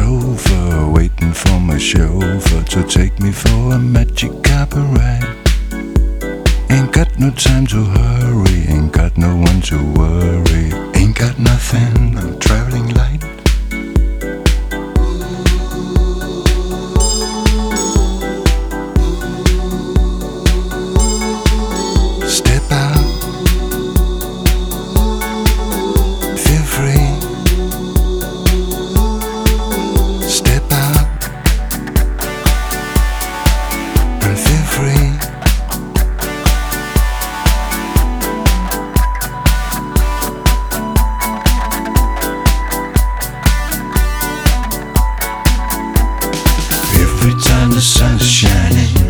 sofa, waiting for my chauffeur to take me for a magic carpet ride. Ain't got no time to hurry, ain't got no one to worry, ain't got nothing, I'm traveling light. Step out, feel free. Step out and feel free. Every time the sun is shining,